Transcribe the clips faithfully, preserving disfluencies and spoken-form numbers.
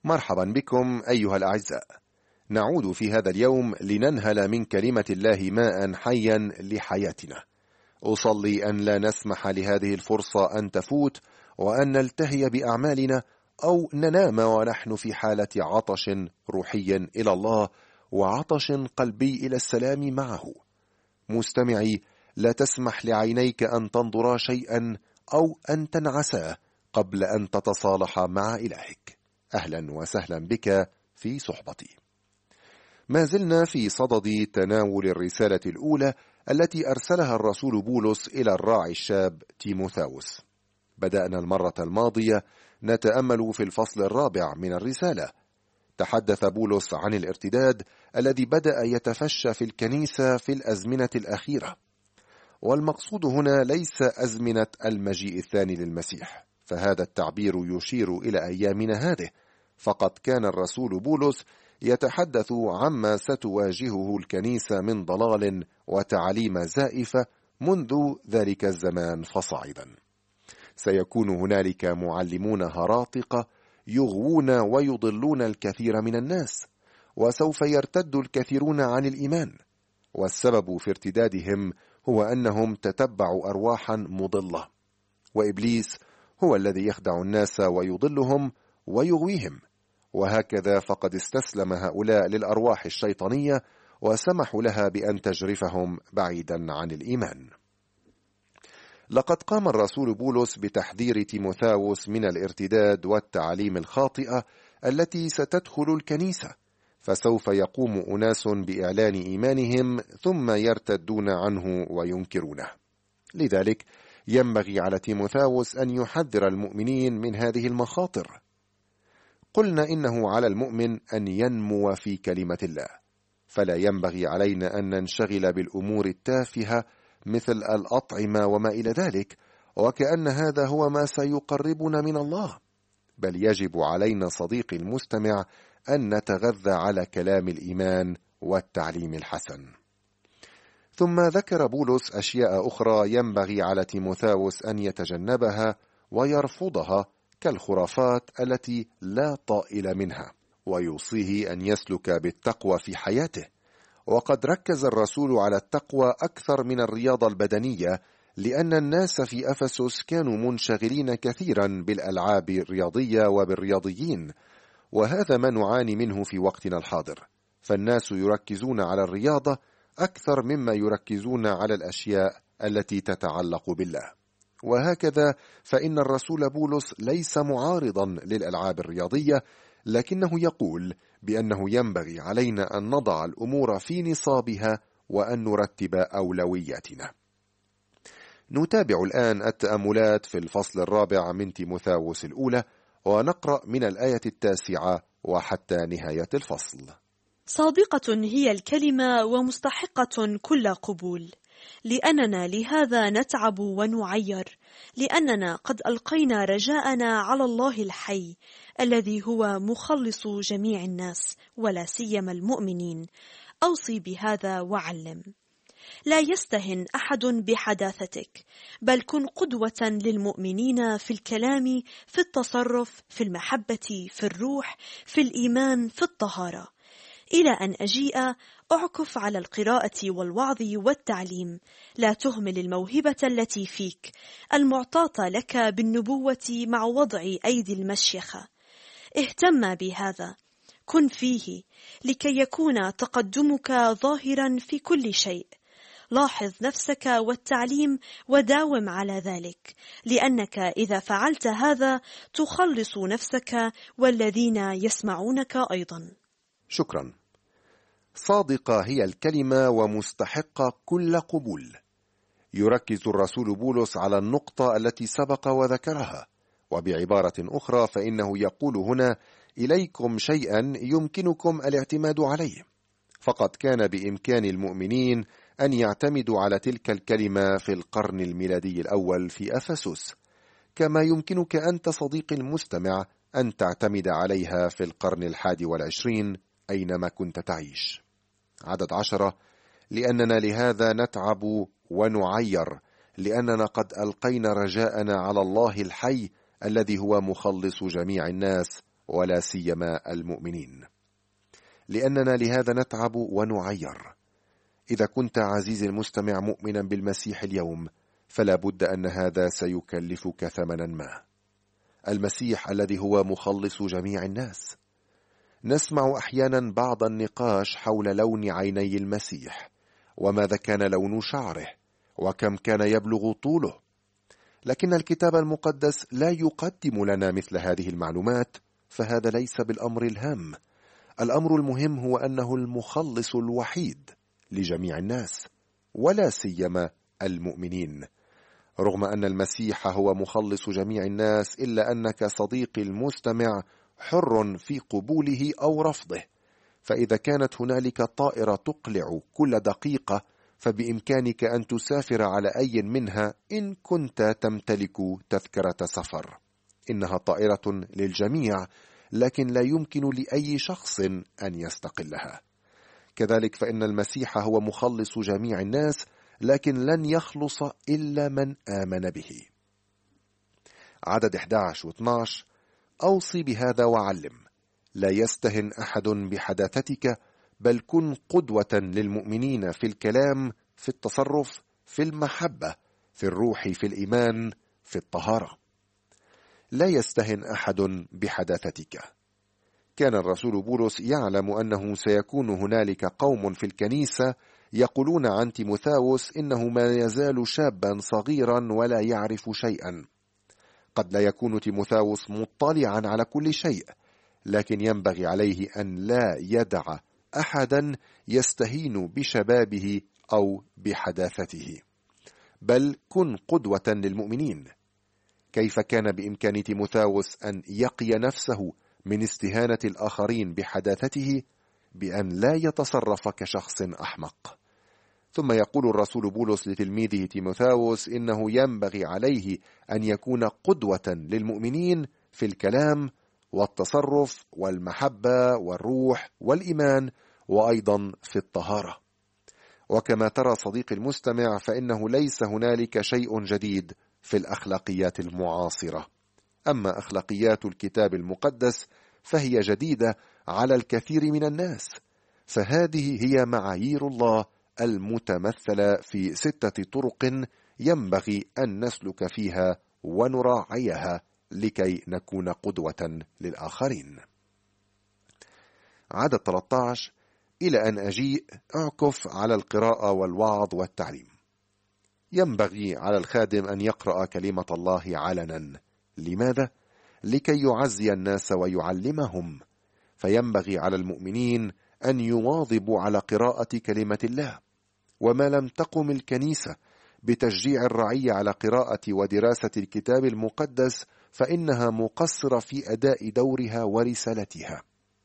مرحبا بكم أيها الأعزاء. نعود في هذا اليوم لننهل من كلمة الله ماء حيا لحياتنا. أصلي أن لا نسمح لهذه الفرصة أن تفوت، وأن نلتهي بأعمالنا أو ننام ونحن في حالة عطش روحي إلى الله وعطش قلبي إلى السلام معه. مستمعي، لا تسمح لعينيك أن تنظرا شيئا أو أن تنعسا قبل أن تتصالح مع إلهك. أهلا وسهلا بك في صحبتي. ما زلنا في صدد تناول الرسالة الأولى التي أرسلها الرسول بولس إلى الراعي الشاب تيموثاوس. بدأنا المرة الماضية نتأمل في الفصل الرابع من الرسالة. تحدث بولس عن الارتداد الذي بدأ يتفشى في الكنيسة في الأزمنة الأخيرة، والمقصود هنا ليس أزمنة المجيء الثاني للمسيح، فهذا التعبير يشير إلى أيامنا هذه، فقد كان الرسول بولس يتحدث عما ستواجهه الكنيسة من ضلال وتعاليم زائفة منذ ذلك الزمان فصاعدا. سيكون هنالك معلمون هراطقة يغوون ويضلون الكثير من الناس، وسوف يرتد الكثيرون عن الإيمان، والسبب في ارتدادهم هو أنهم تتبعوا أرواحا مضلة، وإبليس هو الذي يخدع الناس ويضلهم ويغويهم، وهكذا فقد استسلم هؤلاء للأرواح الشيطانية وسمحوا لها بأن تجرفهم بعيدا عن الإيمان. لقد قام الرسول بولس بتحذير تيموثاوس من الارتداد والتعاليم الخاطئة التي ستدخل الكنيسة، فسوف يقوم أناس بإعلان إيمانهم ثم يرتدون عنه وينكرونه. لذلك ينبغي على تيموثاوس أن يحذر المؤمنين من هذه المخاطر. قلنا إنه على المؤمن أن ينمو في كلمة الله، فلا ينبغي علينا أن ننشغل بالأمور التافهة مثل الأطعمة وما إلى ذلك، وكأن هذا هو ما سيقربنا من الله، بل يجب علينا صديقي المستمع أن نتغذى على كلام الإيمان والتعليم الحسن. ثم ذكر بولس أشياء أخرى ينبغي على تيموثاوس أن يتجنبها ويرفضها، كالخرافات التي لا طائل منها، ويوصيه أن يسلك بالتقوى في حياته. وقد ركز الرسول على التقوى أكثر من الرياضة البدنية، لأن الناس في أفسس كانوا منشغلين كثيرا بالألعاب الرياضية وبالرياضيين، وهذا ما نعاني منه في وقتنا الحاضر، فالناس يركزون على الرياضة أكثر مما يركزون على الأشياء التي تتعلق بالله. وهكذا فإن الرسول بولس ليس معارضا للألعاب الرياضية، لكنه يقول بأنه ينبغي علينا أن نضع الأمور في نصابها وأن نرتب أولوياتنا. نتابع الآن التأملات في الفصل الرابع من تيموثاوس الأولى، ونقرأ من الآية التاسعة وحتى نهاية الفصل. صادقة هي الكلمة ومستحقة كل قبول، لأننا لهذا نتعب ونعير، لأننا قد ألقينا رجاءنا على الله الحي الذي هو مخلص جميع الناس ولا سيما المؤمنين. أوصي بهذا وعلم. لا يستهن أحد بحداثتك، بل كن قدوة للمؤمنين في الكلام، في التصرف، في المحبة، في الروح، في الإيمان، في الطهارة. إلى أن أجيء أعكف على القراءة والوعظ والتعليم. لا تهمل الموهبة التي فيك المعطاة لك بالنبوة مع وضع أيدي المشيخة. اهتم بهذا، كن فيه لكي يكون تقدمك ظاهرا في كل شيء. لاحظ نفسك والتعليم وداوم على ذلك، لأنك إذا فعلت هذا تخلص نفسك والذين يسمعونك أيضا. شكرا. صادقة هي الكلمة ومستحقة كل قبول. يركز الرسول بولس على النقطة التي سبق وذكرها، وبعبارة أخرى فإنه يقول هنا إليكم شيئا يمكنكم الاعتماد عليه، فقد كان بإمكان المؤمنين أن يعتمدوا على تلك الكلمة في القرن الميلادي الأول في أفسس، كما يمكنك أنت صديقي المستمع أن تعتمد عليها في القرن الحادي والعشرين أينما كنت تعيش. عدد عشرة: لأننا لهذا نتعب ونعير، لأننا قد ألقينا رجاءنا على الله الحي الذي هو مخلص جميع الناس ولا سيما المؤمنين، لأننا لهذا نتعب ونعير. إذا كنت عزيزي المستمع مؤمنا بالمسيح اليوم، فلا بد أن هذا سيكلفك ثمنا ما. المسيح الذي هو مخلص جميع الناس. نسمع أحيانا بعض النقاش حول لون عيني المسيح، وماذا كان لون شعره، وكم كان يبلغ طوله، لكن الكتاب المقدس لا يقدم لنا مثل هذه المعلومات، فهذا ليس بالأمر الهام. الأمر المهم هو أنه المخلص الوحيد لجميع الناس، ولا سيما المؤمنين. رغم أن المسيح هو مخلص جميع الناس، إلا أنك صديقي المستمع حر في قبوله أو رفضه. فإذا كانت هنالك طائرة تقلع كل دقيقة، فبإمكانك أن تسافر على أي منها إن كنت تمتلك تذكرة سفر. إنها طائرة للجميع، لكن لا يمكن لأي شخص أن يستقلها. كذلك فإن المسيح هو مخلص جميع الناس، لكن لن يخلص إلا من آمن به. عدد أحد عشر و اثني عشر: أوصي بهذا وعلم، لا يستهن أحد بحداثتك، بل كن قدوة للمؤمنين في الكلام، في التصرف، في المحبة، في الروح، في الإيمان، في الطهارة. لا يستهن أحد بحداثتك. كان الرسول بولس يعلم أنه سيكون هنالك قوم في الكنيسة يقولون عن تيموثاوس إنه ما يزال شابا صغيرا ولا يعرف شيئا. قد لا يكون تيموثاوس مطلعا على كل شيء، لكن ينبغي عليه أن لا يدع أحدا يستهين بشبابه أو بحداثته، بل كن قدوة للمؤمنين. كيف كان بإمكان تيموثاوس أن يقي نفسه من استهانة الآخرين بحداثته؟ بأن لا يتصرف كشخص أحمق. ثم يقول الرسول بولس لتلميذه تيموثاوس إنه ينبغي عليه أن يكون قدوة للمؤمنين في الكلام والتصرف والمحبة والروح والإيمان، وأيضا في الطهارة. وكما ترى صديقي المستمع، فإنه ليس هنالك شيء جديد في الأخلاقيات المعاصرة. أما أخلاقيات الكتاب المقدس فهي جديدة على الكثير من الناس، فهذه هي معايير الله المتمثلة في ستة طرق ينبغي أن نسلك فيها ونراعيها لكي نكون قدوة للآخرين. عدد ثلاثة عشر: إلى أن أجيء أعكف على القراءة والوعظ والتعليم. ينبغي على الخادم أن يقرأ كلمة الله علنا. لماذا؟ لكي يعزي الناس ويعلمهم. فينبغي على المؤمنين أن يواظبوا على قراءة كلمة الله. وما لم تقم الكنيسة بتشجيع الرعية على قراءة ودراسة الكتاب المقدس، فإنها مقصرة في أداء دورها ورسالتها.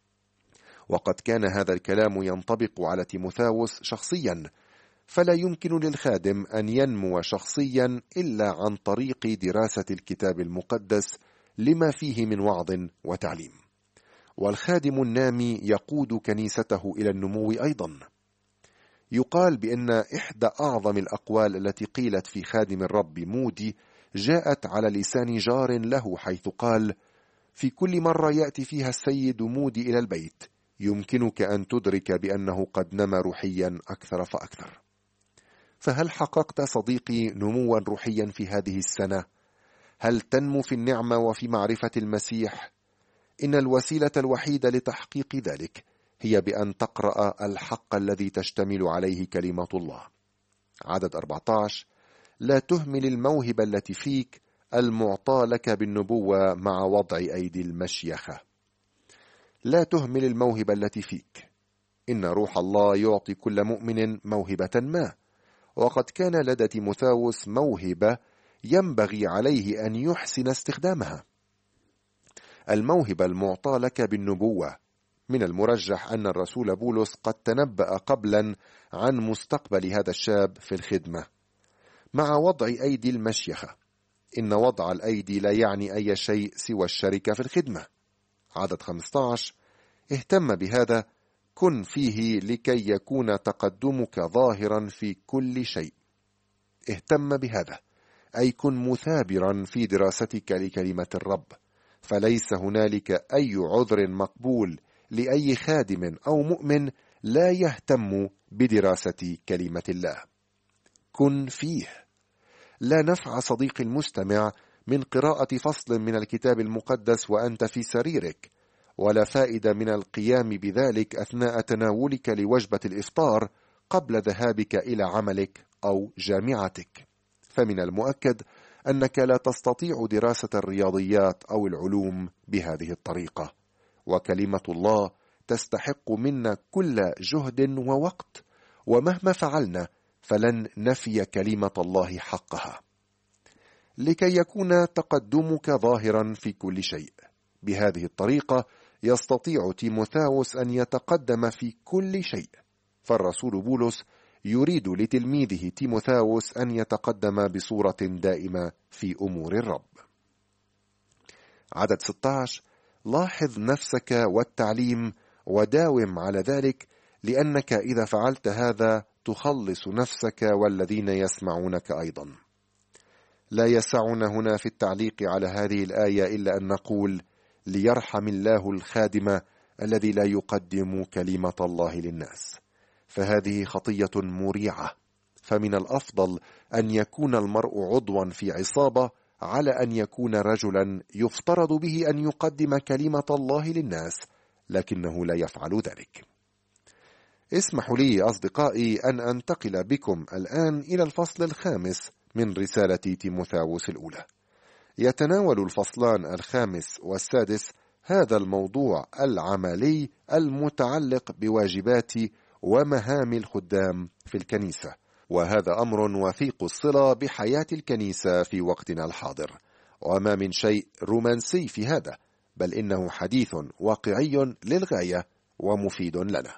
وقد كان هذا الكلام ينطبق على تيموثاوس شخصيا، فلا يمكن للخادم أن ينمو شخصيا إلا عن طريق دراسة الكتاب المقدس لما فيه من وعظ وتعليم. والخادم النامي يقود كنيسته إلى النمو أيضا. يقال بأن إحدى أعظم الأقوال التي قيلت في خادم الرب مودي جاءت على لسان جار له، حيث قال: في كل مرة يأتي فيها السيد مودي إلى البيت يمكنك أن تدرك بأنه قد نمى روحيا أكثر فأكثر. فهل حققت صديقي نموا روحيا في هذه السنة؟ هل تنمو في النعمة وفي معرفة المسيح؟ إن الوسيلة الوحيدة لتحقيق ذلك هي بأن تقرأ الحق الذي تشتمل عليه كلمة الله. عدد أربعة عشر: لا تهمل الموهبة التي فيك المعطى لك بالنبوة مع وضع أيدي المشيخة. لا تهمل الموهبة التي فيك. إن روح الله يعطي كل مؤمن موهبة ما، وقد كان لدى تيموثاوس موهبة ينبغي عليه أن يحسن استخدامها. الموهبة المعطى لك بالنبوة. من المرجح أن الرسول بولس قد تنبأ قبلا عن مستقبل هذا الشاب في الخدمة. مع وضع أيدي المشيخة. إن وضع الأيدي لا يعني أي شيء سوى الشركة في الخدمة. عدد خمسة عشر: اهتم بهذا، كن فيه لكي يكون تقدمك ظاهرا في كل شيء. اهتم بهذا أي كن مثابرا في دراستك لكلمة الرب، فليس هنالك أي عذر مقبول لأي خادم أو مؤمن لا يهتم بدراسة كلمة الله. كن فيه. لا نفع صديقي المستمع من قراءة فصل من الكتاب المقدس وأنت في سريرك، ولا فائدة من القيام بذلك أثناء تناولك لوجبة الإفطار قبل ذهابك إلى عملك أو جامعتك. فمن المؤكد أنك لا تستطيع دراسة الرياضيات أو العلوم بهذه الطريقة، وكلمة الله تستحق منا كل جهد ووقت، ومهما فعلنا فلن نفي كلمة الله حقها. لكي يكون تقدمك ظاهرا في كل شيء بهذه الطريقة يستطيع تيموثاوس أن يتقدم في كل شيء، فالرسول بولس يريد لتلميذه تيموثاوس أن يتقدم بصورة دائمة في أمور الرب. عدد ستة عشر: لاحظ نفسك والتعليم وداوم على ذلك، لأنك إذا فعلت هذا تخلص نفسك والذين يسمعونك أيضا. لا يسعنا هنا في التعليق على هذه الآية إلا أن نقول: ليرحم الله الخادم الذي لا يقدم كلمة الله للناس، فهذه خطية مريعة. فمن الأفضل أن يكون المرء عضوا في عصابة على أن يكون رجلا يفترض به أن يقدم كلمة الله للناس، لكنه لا يفعل ذلك. اسمحوا لي أصدقائي أن أنتقل بكم الآن إلى الفصل الخامس من رسالة تيموثاوس الأولى. يتناول الفصلان الخامس والسادس هذا الموضوع العملي المتعلق بواجبات ومهام الخدام في الكنيسة، وهذا أمر وثيق الصلة بحياة الكنيسة في وقتنا الحاضر، وما من شيء رومانسي في هذا، بل إنه حديث واقعي للغاية ومفيد لنا.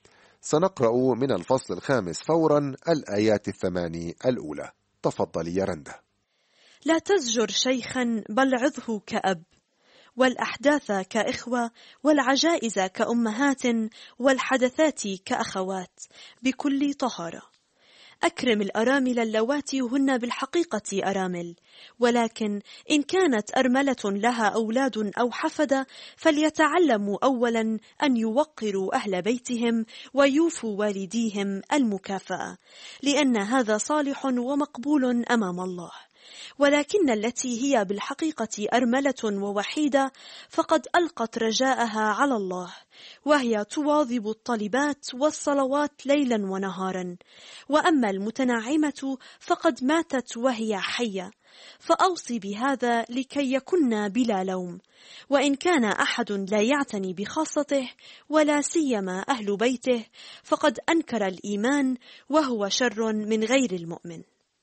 سنقرأ من الفصل الخامس فورا الآيات الثماني الأولى. تفضلي يا رندا. لا تزجر شيخا بل عظه كأب، والأحداث كإخوة، والعجائز كأمهات، والحدثات كأخوات، بكل طهارة. أكرم الأرامل اللواتي هن بالحقيقة أرامل، ولكن إن كانت أرملة لها أولاد أو حفدة فليتعلموا أولا أن يوقروا أهل بيتهم ويوفوا والديهم المكافأة، لأن هذا صالح ومقبول أمام الله. ولكن التي هي بالحقيقة أرملة ووحيدة فقد ألقت رجاءها على الله، وهي تواظب الطلبات والصلوات ليلا ونهارا. وأما المتنعمة فقد ماتت وهي حية، فأوصي بهذا لكي يكن بلا لوم. وإن كان أحد لا يعتني بخاصته ولا سيما أهل بيته فقد أنكر الإيمان، وهو شر من غير المؤمن.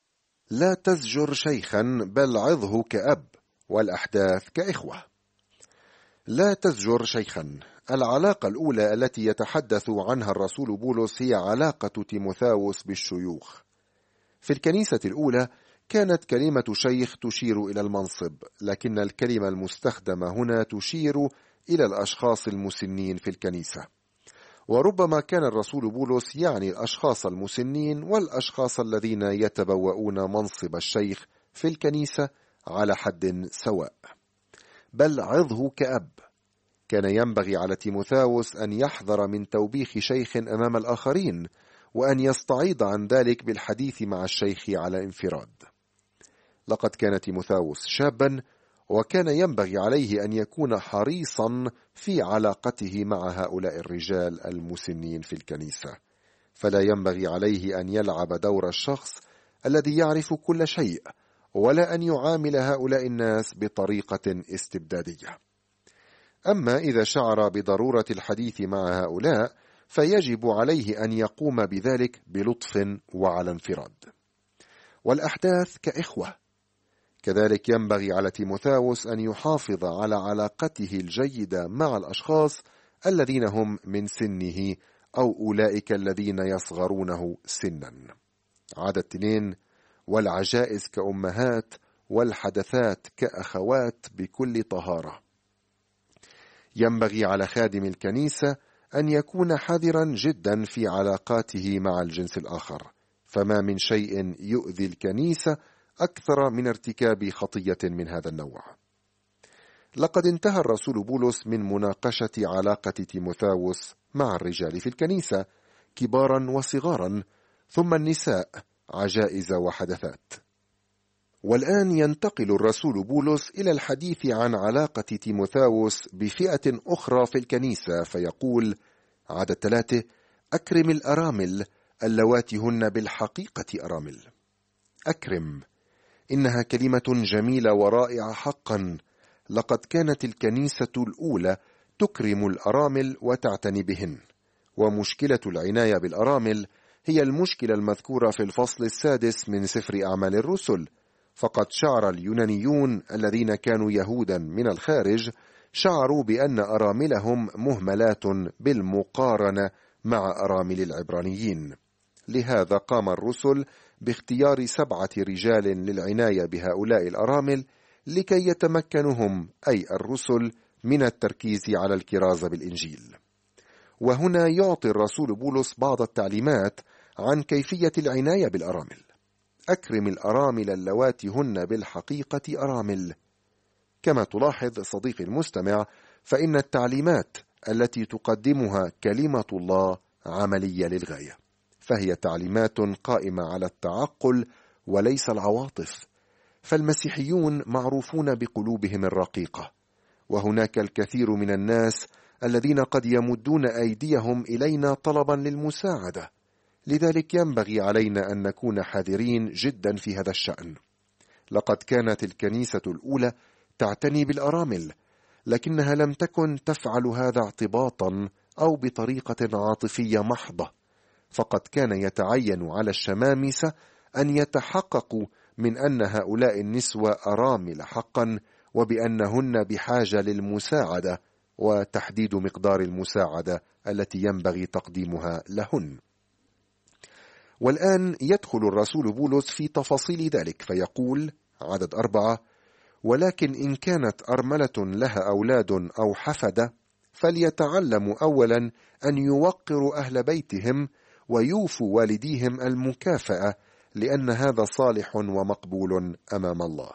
لا تزجر شيخا بل عظه كأب، والأحداث كإخوة. لا تزجر شيخا. العلاقة الأولى التي يتحدث عنها الرسول بولس هي علاقة تيموثاوس بالشيوخ. في الكنيسة الأولى كانت كلمة شيخ تشير إلى المنصب، لكن الكلمة المستخدمة هنا تشير إلى الأشخاص المسنين في الكنيسة. وربما كان الرسول بولس يعني الأشخاص المسنين والأشخاص الذين يتبوؤون منصب الشيخ في الكنيسة على حد سواء. بل عظه كأب. كان ينبغي على تيموثاوس أن يحذر من توبيخ شيخ أمام الآخرين، وأن يستعيض عن ذلك بالحديث مع الشيخ على انفراد. لقد كان تيموثاوس شابا، وكان ينبغي عليه أن يكون حريصا في علاقته مع هؤلاء الرجال المسنين في الكنيسة، فلا ينبغي عليه أن يلعب دور الشخص الذي يعرف كل شيء، ولا أن يعامل هؤلاء الناس بطريقة استبدادية. أما إذا شعر بضرورة الحديث مع هؤلاء فيجب عليه أن يقوم بذلك بلطف وعلى انفراد. والأحداث كإخوة. كذلك ينبغي على تيموثاوس أن يحافظ على علاقته الجيدة مع الأشخاص الذين هم من سنه أو أولئك الذين يصغرونه سنا. عدد اثنين: والعجائز كأمهات، والحدثات كأخوات، بكل طهارة. ينبغي على خادم الكنيسة أن يكون حذرا جدا في علاقاته مع الجنس الآخر، فما من شيء يؤذي الكنيسة أكثر من ارتكاب خطية من هذا النوع. لقد انتهى الرسول بولس من مناقشة علاقة تيموثاوس مع الرجال في الكنيسة كبارا وصغارا، ثم النساء عجائز وحدثات. والآن ينتقل الرسول بولس إلى الحديث عن علاقة تيموثاوس بفئة أخرى في الكنيسة، فيقول عدد ثلاثة: أكرم الأرامل اللواتي هن بالحقيقة أرامل. أكرم، إنها كلمة جميلة ورائعة حقا. لقد كانت الكنيسة الأولى تكرم الأرامل وتعتني بهن، ومشكلة العناية بالأرامل هي المشكلة المذكورة في الفصل السادس من سفر أعمال الرسل. فقد شعر اليونانيون الذين كانوا يهودا من الخارج شعروا بأن أراملهم مهملات بالمقارنة مع أرامل العبرانيين. لهذا قام الرسل باختيار سبعة رجال للعناية بهؤلاء الأرامل لكي يتمكنهم أي الرسل من التركيز على الكرازة بالإنجيل. وهنا يعطي الرسول بولس بعض التعليمات عن كيفية العناية بالأرامل. أكرم الأرامل اللواتي هن بالحقيقة أرامل. كما تلاحظ صديقي المستمع، فإن التعليمات التي تقدمها كلمة الله عملية للغاية، فهي تعليمات قائمة على التعقل وليس العواطف. فالمسيحيون معروفون بقلوبهم الرقيقة، وهناك الكثير من الناس الذين قد يمدون أيديهم إلينا طلبا للمساعدة. لذلك ينبغي علينا أن نكون حذرين جدا في هذا الشأن. لقد كانت الكنيسة الأولى تعتني بالأرامل، لكنها لم تكن تفعل هذا اعتباطا أو بطريقة عاطفية محضة، فقد كان يتعين على الشمامسة أن يتحققوا من أن هؤلاء النسوة أرامل حقا، وبأنهن بحاجة للمساعدة، وتحديد مقدار المساعدة التي ينبغي تقديمها لهن. والآن يدخل الرسول بولس في تفاصيل ذلك، فيقول عدد أربعة: ولكن إن كانت أرملة لها أولاد أو حفدة فليتعلموا أولا أن يوقروا أهل بيتهم ويوفوا والديهم المكافأة، لأن هذا صالح ومقبول أمام الله.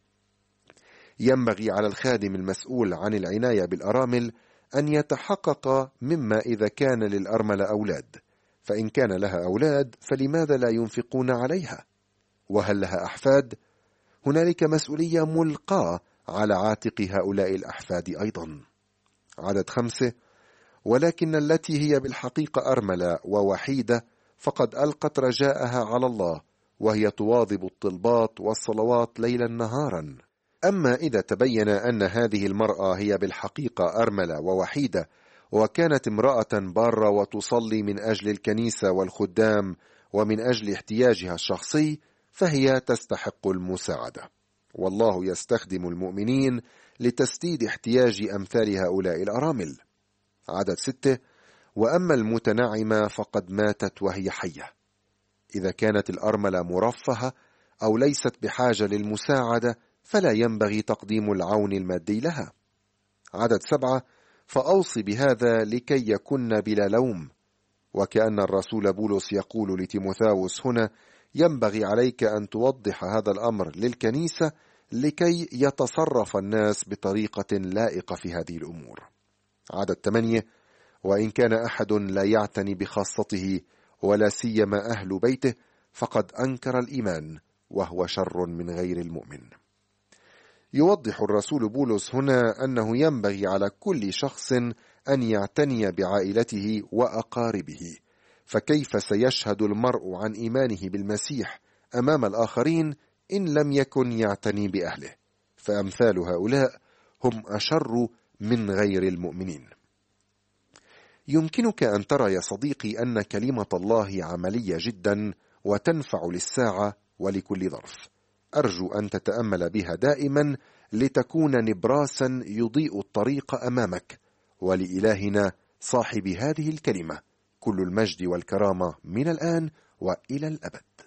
ينبغي على الخادم المسؤول عن العناية بالأرامل أن يتحقق مما إذا كان للأرملة أولاد، فإن كان لها أولاد فلماذا لا ينفقون عليها؟ وهل لها أحفاد؟ هنالك مسؤولية ملقاة على عاتق هؤلاء الأحفاد أيضا. عدد خمسة: ولكن التي هي بالحقيقة أرملة ووحيدة فقد ألقت رجاءها على الله، وهي تواظب الطلبات والصلوات ليلا نهارا. أما إذا تبين أن هذه المرأة هي بالحقيقة أرملة ووحيدة، وكانت امرأة بارة وتصلي من أجل الكنيسة والخدام ومن أجل احتياجها الشخصي، فهي تستحق المساعدة، والله يستخدم المؤمنين لتسديد احتياج أمثال هؤلاء الأرامل. عدد ستة: وأما المتنعمة فقد ماتت وهي حية. إذا كانت الأرملة مرفهة أو ليست بحاجة للمساعدة فلا ينبغي تقديم العون المادي لها. عدد سبعة: فأوصي بهذا لكي يكن بلا لوم. وكأن الرسول بولس يقول لتيموثاوس هنا: ينبغي عليك أن توضح هذا الأمر للكنيسة لكي يتصرف الناس بطريقة لائقة في هذه الأمور. عدد ثمانية: وإن كان أحد لا يعتني بخاصته ولا سيما أهل بيته فقد أنكر الإيمان، وهو شر من غير المؤمن. يوضح الرسول بولس هنا أنه ينبغي على كل شخص أن يعتني بعائلته وأقاربه، فكيف سيشهد المرء عن إيمانه بالمسيح أمام الآخرين إن لم يكن يعتني بأهله؟ فأمثال هؤلاء هم أشر من غير المؤمنين. يمكنك أن ترى يا صديقي أن كلمة الله عملية جدا وتنفع للساعة ولكل ظرف. أرجو أن تتأمل بها دائما لتكون نبراسا يضيء الطريق أمامك. ولإلهنا صاحب هذه الكلمة كل المجد والكرامة من الآن وإلى الأبد.